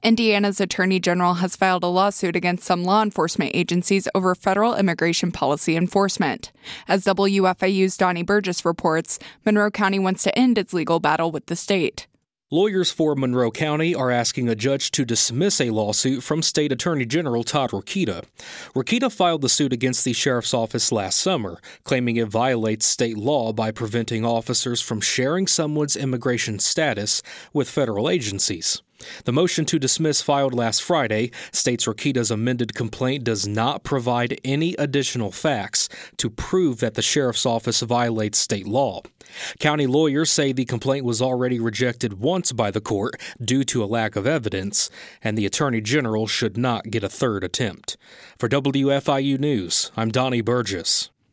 Indiana's Attorney General has filed a lawsuit against some law enforcement agencies over federal immigration policy enforcement. As WFIU's Donnie Burgess reports, Monroe County wants to end its legal battle with the state. Lawyers for Monroe County are asking a judge to dismiss a lawsuit from State Attorney General Todd Rokita. Rokita filed the suit against the sheriff's office last summer, claiming it violates state law by preventing officers from sharing someone's immigration status with federal agencies. The motion to dismiss filed last Friday states Rokita's amended complaint does not provide any additional facts to prove that the sheriff's office violates state law. County lawyers say the complaint was already rejected once by the court due to a lack of evidence, and the Attorney General should not get a third attempt. For WFIU News, I'm Donnie Burgess.